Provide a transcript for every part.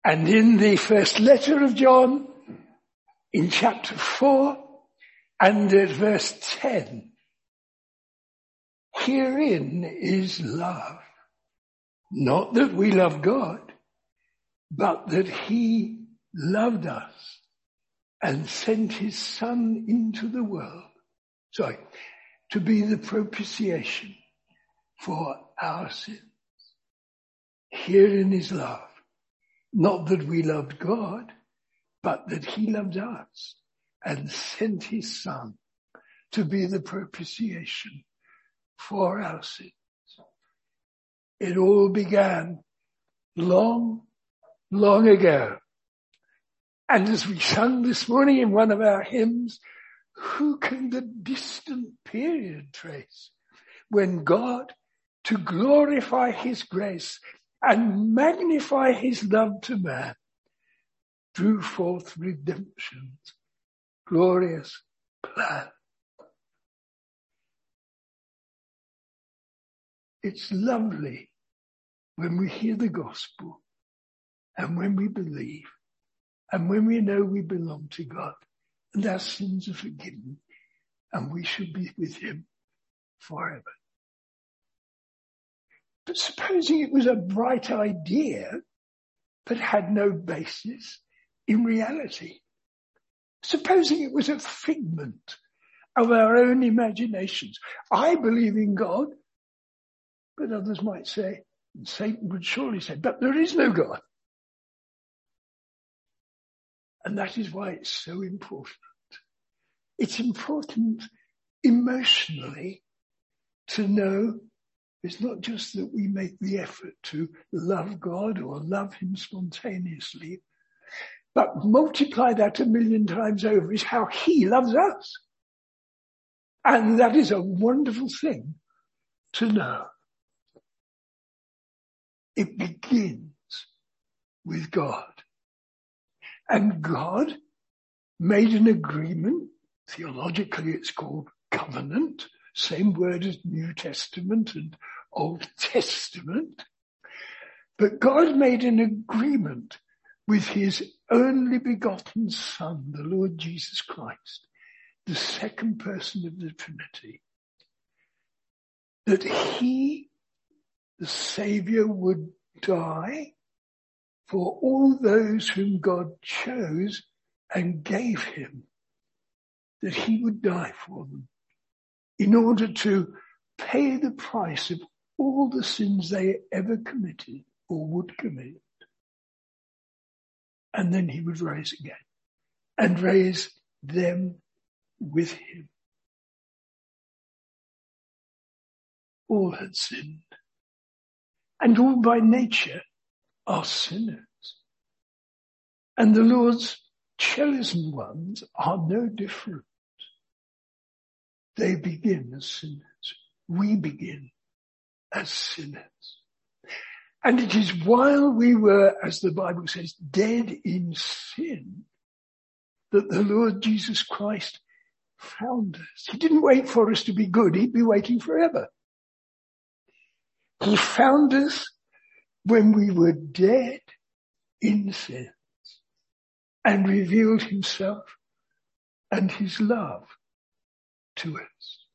And in the first letter of John, in chapter 4 and at verse 10, herein is love. Not that we love God, but that he loved us and sent his Son into the world. To be the propitiation for our sins. Herein is love. Not that we loved God, but that he loved us and sent his Son to be the propitiation for our sins. It all began long, long ago. And as we sung this morning in one of our hymns, who can the distant period trace when God, to glorify his grace and magnify his love to man, drew forth redemption's glorious plan? It's lovely when we hear the gospel and when we believe and when we know we belong to God and our sins are forgiven and we should be with him forever. But supposing it was a bright idea but had no basis in reality. Supposing it was a figment of our own imaginations. I believe in God, but others might say, and Satan would surely say, but there is no God. And that is why it's so important. It's important emotionally to know it's not just that we make the effort to love God or love him spontaneously, but multiply that 1,000,000 times over is how he loves us. And that is a wonderful thing to know. It begins with God. And God made an agreement. Theologically it's called covenant. Same word as New Testament and Old Testament. But God made an agreement with his only begotten Son, the Lord Jesus Christ, the second person of the Trinity, that he, the Saviour, would die for all those whom God chose and gave him, that he would die for them in order to pay the price of all the sins they ever committed or would commit. And then he would rise again and raise them with him. All had sinned, and all by nature are sinners. And the Lord's chosen ones are no different. They begin as sinners. We begin as sinners. And it is while we were, as the Bible says, dead in sin, that the Lord Jesus Christ found us. He didn't wait for us to be good. He'd be waiting forever. He found us when we were dead in sins and revealed himself and his love to us.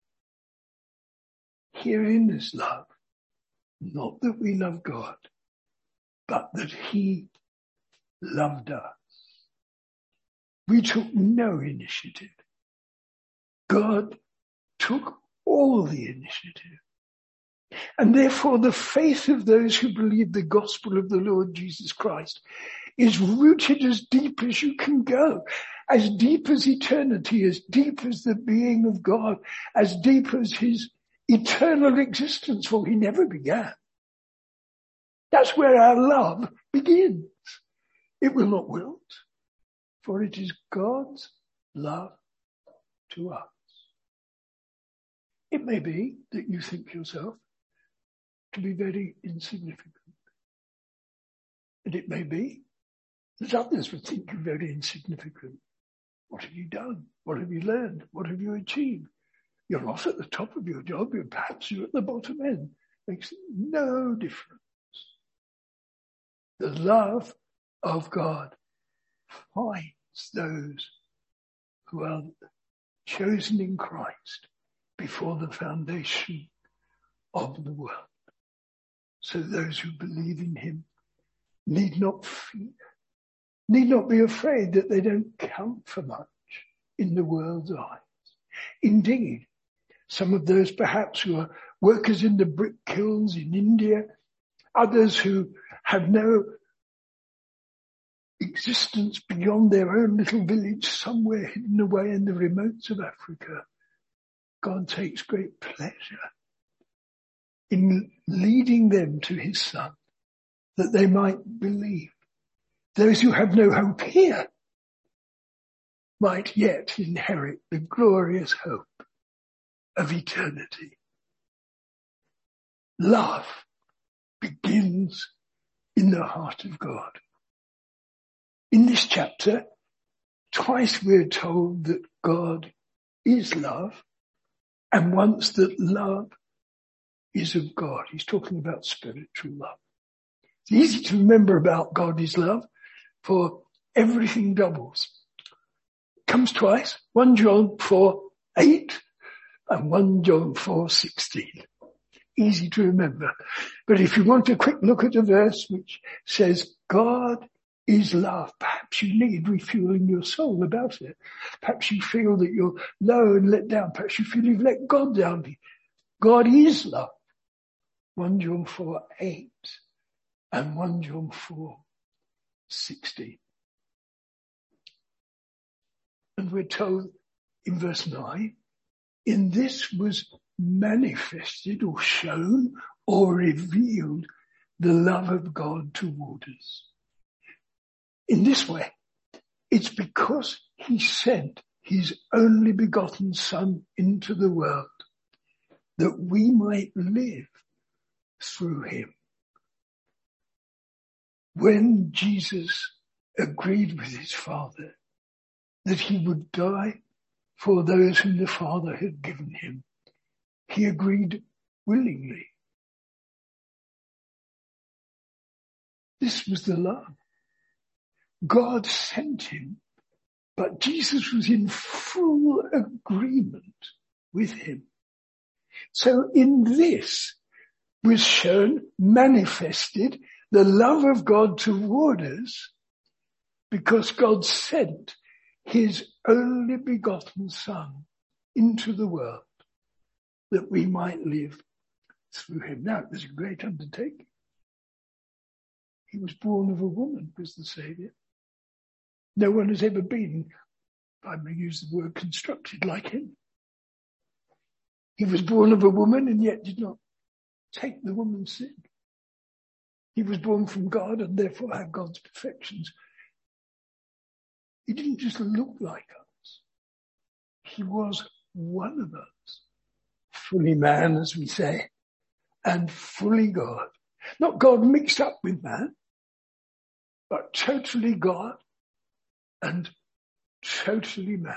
Herein is love. Not that we love God, but that he loved us. We took no initiative. God took all the initiative. And therefore the faith of those who believe the gospel of the Lord Jesus Christ is rooted as deep as you can go, as deep as eternity, as deep as the being of God, as deep as his eternal existence, for he never began. That's where our love begins. It will not wilt, for it is God's love to us. It may be that you think yourself to be very insignificant. And it may be that others would think you very insignificant. What have you done? What have you learned? What have you achieved? You're not at the top of your job. Perhaps you're at the bottom end. Makes no difference. The love of God finds those who are chosen in Christ before the foundation of the world. So those who believe in him need not fear, need not be afraid that they don't count for much in the world's eyes. Indeed, some of those perhaps who are workers in the brick kilns in India, others who have no existence beyond their own little village somewhere hidden away in the remotes of Africa, God takes great pleasure in leading them to his Son, that they might believe. Those who have no hope here might yet inherit the glorious hope of eternity. Love begins in the heart of God. In this chapter, twice we're told that God is love, and once that love is of God. He's talking about spiritual love. It's easy to remember about God is love, for everything doubles. It comes twice, 1 John 4:8 and 1 John 4:16. Easy to remember. But if you want a quick look at a verse which says God is love, perhaps you need refueling your soul about it. Perhaps you feel that you're low and let down. Perhaps you feel you've let God down. God is love. 1 John 4:8 and 1 John 4:16. And we're told in verse 9, in this was manifested or shown or revealed the love of God toward us. In this way, it's because he sent his only begotten Son into the world that we might live through him. When Jesus agreed with his Father that he would die for those whom the Father had given him, he agreed willingly. This was the love. God sent him, but Jesus was in full agreement with him. So in this was shown, manifested, the love of God toward us, because God sent his only begotten Son into the world that we might live through him. Now, it was a great undertaking. He was born of a woman, was the Saviour. No one has ever been, if I may use the word, constructed like him. He was born of a woman and yet did not take the woman's sin. He was born from God and therefore had God's perfections. He didn't just look like us. He was one of us. Fully man, as we say, and fully God. Not God mixed up with man, but totally God and totally man.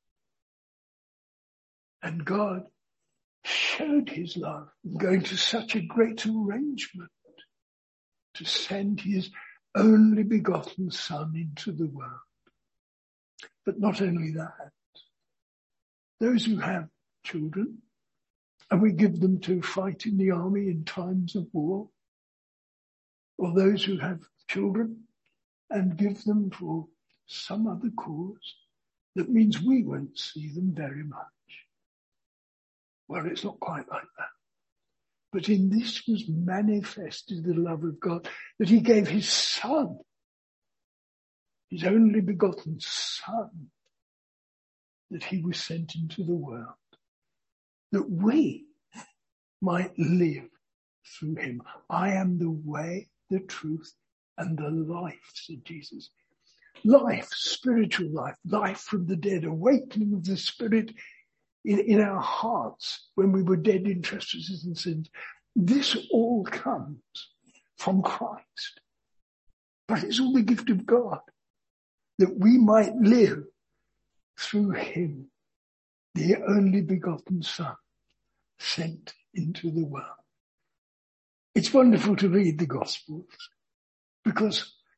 And God showed his love in going to such a great arrangement to send his only begotten Son into the world. But not only that, those who have children, and we give them to fight in the army in times of war, or those who have children and give them for some other cause, that means we won't see them very much. Well, it's not quite like that. But in this was manifested the love of God, that he gave his Son, his only begotten Son, that he was sent into the world, that we might live through him. I am the way, the truth, and the life, said Jesus. Life, spiritual life, life from the dead, awakening of the Spirit in our hearts when we were dead in trespasses and sins. This all comes from Christ. But it's all the gift of God, that we might live through him, the only begotten Son, sent into the world. It's wonderful to read the Gospels, because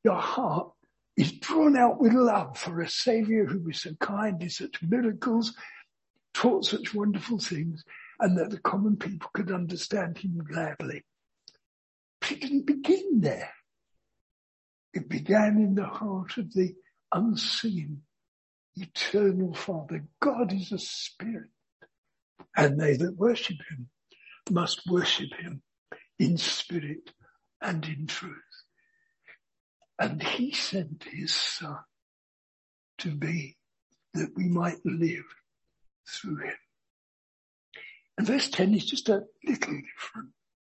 your heart is drawn out with love for a Saviour who was so kind, did such miracles, taught such wonderful things, and that the common people could understand him gladly. But it didn't begin there. It began in the heart of the unseen, eternal Father. God is a spirit, and they that worship him must worship him in spirit and in truth. And he sent his Son to be that we might live through him. And verse 10 is just a little different.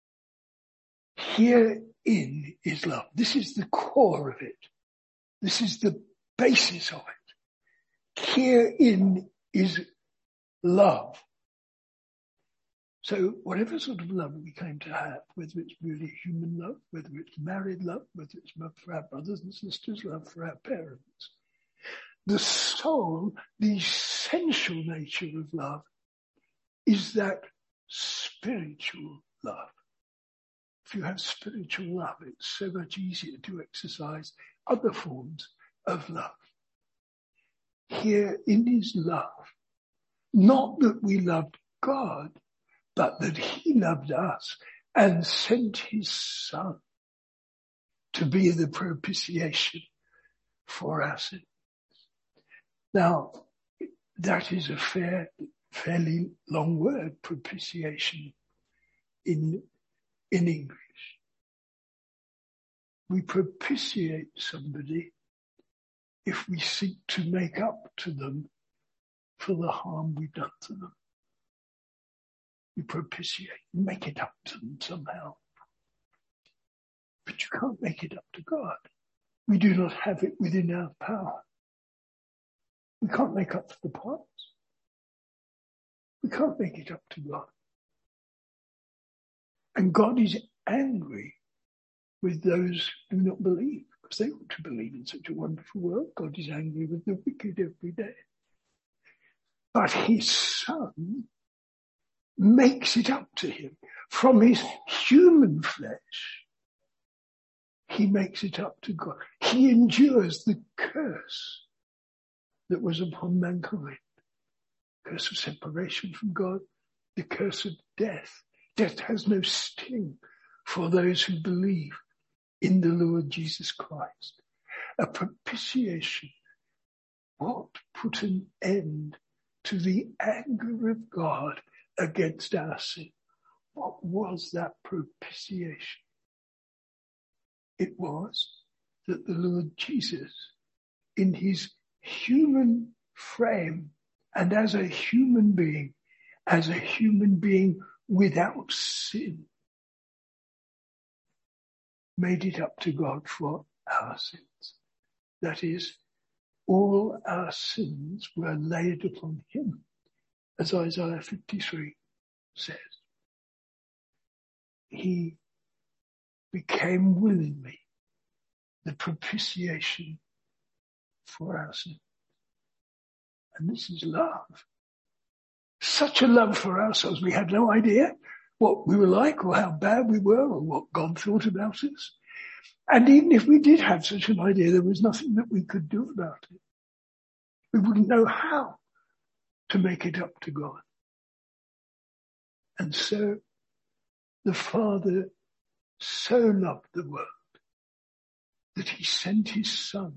Herein is love. This is the core of it. This is the basis of it. Herein is love. So whatever sort of love we claim to have, whether it's really human love, whether it's married love, whether it's love for our brothers and sisters, love for our parents, the soul, the essential nature of love is that spiritual love. If you have spiritual love, it's so much easier to exercise other forms of love. Herein is love. Not that we loved God, but that he loved us and sent his Son to be the propitiation for our sins. Now, that is a fairly long word, propitiation, in English. We propitiate somebody if we seek to make up to them for the harm we've done to them. We propitiate, make it up to them somehow. But you can't make it up to God. We do not have it within our power. We can't make up for the past. We can't make it up to God. And God is angry with those who do not believe, because they ought to believe in such a wonderful world. God is angry with the wicked every day. But his Son makes it up to him. From his human flesh, he makes it up to God. He endures the curse that was upon mankind. Curse of separation from God, the curse of death. Death has no sting for those who believe in the Lord Jesus Christ. A propitiation. What put an end to the anger of God against our sin? What was that propitiation? It was that the Lord Jesus, in his human frame and as a human being without sin, made it up to God for our sins. That is, all our sins were laid upon him, as Isaiah 53 says. He became willingly the propitiation for our sins. And this is love. Such a love for ourselves. We had no idea what we were like or how bad we were or what God thought about us. And even if we did have such an idea, there was nothing that we could do about it. We wouldn't know how to make it up to God. And so the Father so loved the world that he sent his Son,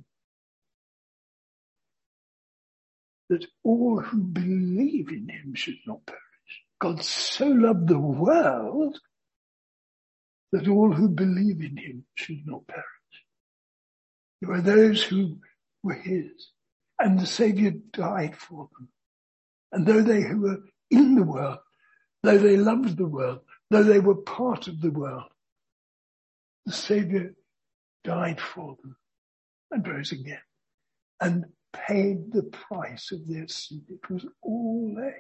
that all who believe in him should not perish. God so loved the world that all who believe in him should not perish. There are those who were his, and the Saviour died for them. And though they who were in the world, though they loved the world, though they were part of the world, the Saviour died for them and rose again and paid the price of their sin. It was all laid.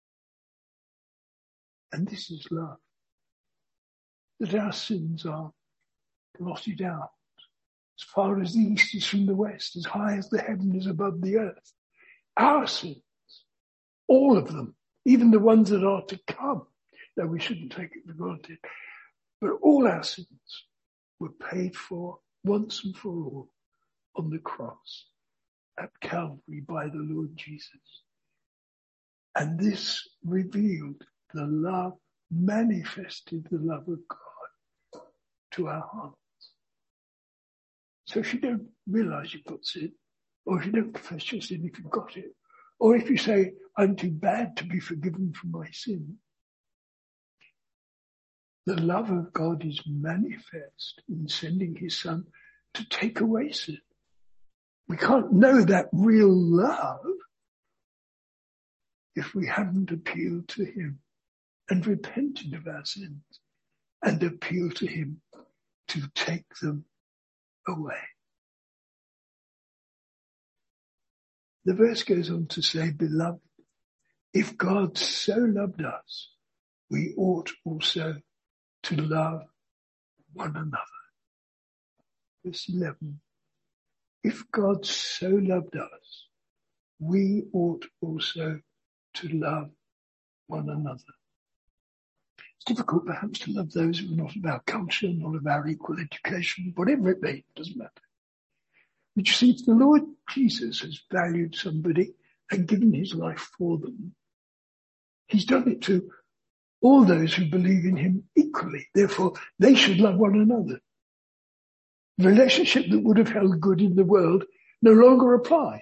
And this is love. That our sins are blotted out as far as the east is from the west, as high as the heaven is above the earth. Our sins, all of them, even the ones that are to come, we shouldn't take it for granted. But all our sins were paid for once and for all on the cross at Calvary by the Lord Jesus. And this revealed the love, manifested the love of God to our hearts. So if you don't realize you've got sin, or if you don't confess your sin if you've got it, or if you say, I'm too bad to be forgiven for my sin, the love of God is manifest in sending his Son to take away sin. We can't know that real love if we haven't appealed to him and repented of our sins and appealed to him to take them away. The verse goes on to say, beloved, if God so loved us, we ought also to love one another. Verse 11. If God so loved us, we ought also to love one another. It's difficult perhaps to love those who are not of our culture, not of our equal education, whatever it may, it doesn't matter. But you see, if the Lord Jesus has valued somebody and given his life for them, he's done it to all those who believe in him equally. Therefore, they should love one another. The relationship that would have held good in the world no longer applies.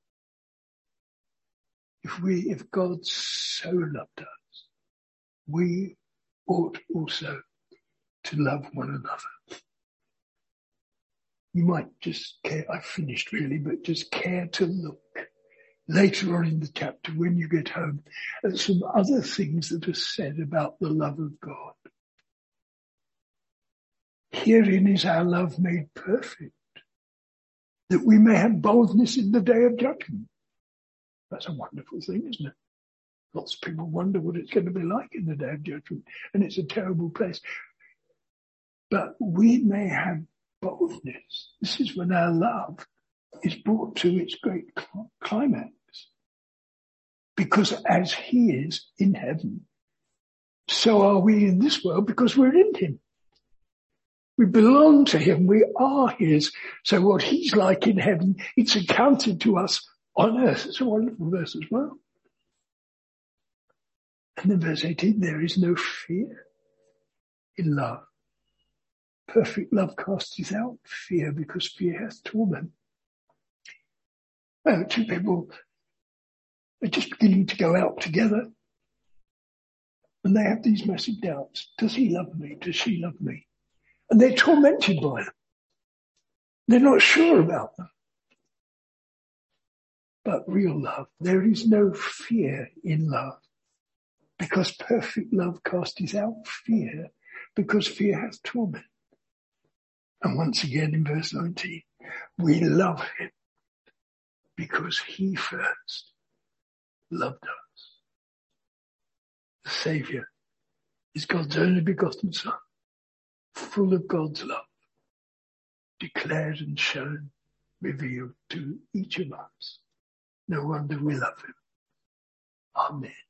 If God so loved us, we ought also to love one another. You might just care, I've finished really, but just care to look later on in the chapter when you get home at some other things that are said about the love of God. Herein is our love made perfect, that we may have boldness in the day of judgment. That's a wonderful thing, isn't it? Lots of people wonder what it's going to be like in the day of judgment, and it's a terrible place. But we may have boldness. This is when our love is brought to its great climax. Because as he is in heaven, so are we in this world because we're in him. We belong to him. We are his. So what he's like in heaven, it's accounted to us on earth. It's a wonderful verse as well. And then verse 18, there is no fear in love. Perfect love casteth out fear, because fear hath torment. Two people are just beginning to go out together, and they have these massive doubts. Does he love me? Does she love me? And they're tormented by them. They're not sure about them. But real love, there is no fear in love, because perfect love casteth out fear, because fear hath torment. And once again in verse 19, we love him because he first loved us. The Saviour is God's only begotten Son, full of God's love, declared and shown, revealed to each of us. No wonder we love him. Amen.